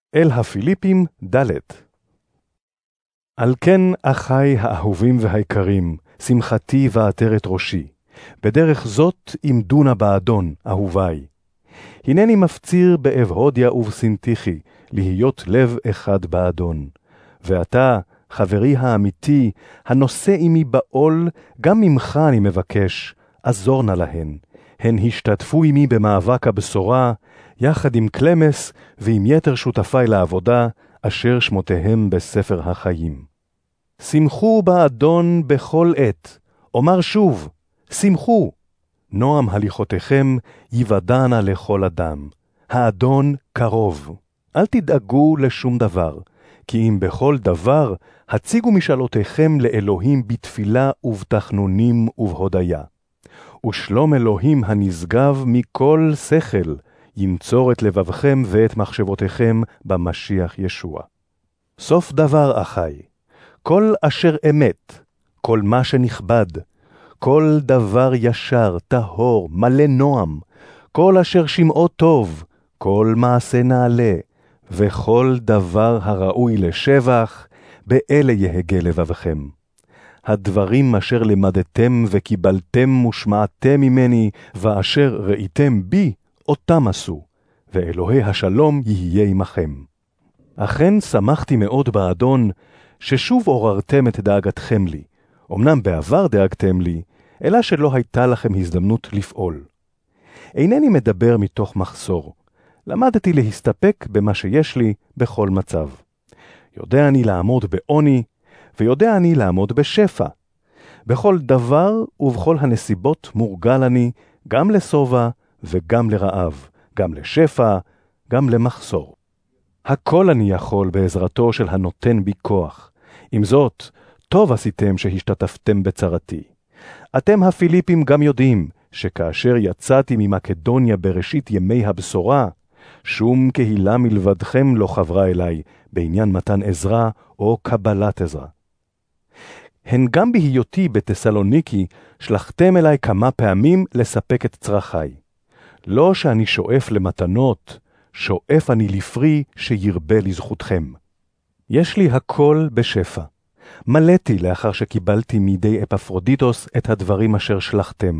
אל הפיליפים ד'. על כן, אחי האהובים והיקרים, שמחתי ועטרת ראשי, בדרך זאת עמדונה באדון, אהוביי. הנני מפציר באבהודיה ובסינתיכי, להיות לב אחד באדון. ואתה, חברי האמיתי, הנושא עמי בעול, גם ממך אני מבקש, עזור נא להן. הן השתתפו עמי במאבק הבשורה, יחד עם קלמס ועם יתר שותפיי לעבודה, אשר שמותיהם בספר החיים. שמחו באדון בכל עת, אומר שוב, שמחו. נועם הליכותיכם יוודענה לכל אדם. האדון קרוב. אל תדאגו לשום דבר, כי אם בכל דבר הציגו משאלותיכם לאלוהים בתפילה ובתחנונים ובהודיה. ושלום אלוהים הנשגב מכל שכל, ימצור את לבבכם ואת מחשבותיכם במשיח ישוע. סוף דבר, אחי, כל אשר אמת, כל מה שנכבד, כל דבר ישר, טהור, מלא נועם, כל אשר שמעו טוב, כל מעשה נעלה, וכל דבר הראוי לשבח, באלה יהגה לבבכם. הדברים אשר למדתם וקיבלתם ושמעתם ממני, ואשר ראיתם בי, אותם עשו, ואלוהי השלום יהיה עמכם. אכן שמחתי מאוד באדון, ששוב עוררתם את דאגתכם לי. אמנם בעבר דאגתם לי, אלא שלא הייתה לכם הזדמנות לפעול. אינני מדבר מתוך מחסור. למדתי להסתפק במה שיש לי בכל מצב. יודע אני לעמוד בעוני, ויודע אני לעמוד בשפע. בכל דבר ובכל הנסיבות מורגל אני, גם לשובע וגם לרעב, גם לשפע, גם למחסור. הכל אני יכול בעזרתו של הנותן בי כוח. עם זאת, טוב עשיתם שהשתתפתם בצרתי. אתם הפיליפים גם יודעים שכאשר יצאתי ממקדוניה בראשית ימי הבשורה, שום קהילה מלבדכם לא חברה אליי בעניין מתן עזרה או קבלת עזרה. הן גם בהיותי בתסלוניקי שלחתם אליי כמה פעמים לספק את צרכיי. לא שאני שואף למתנות, שואף אני לפרי שירבה לזכותכם. יש לי הכל בשפע. מלאתי לאחר שקיבלתי מידי אפפרודיטוס את הדברים אשר שלחתם.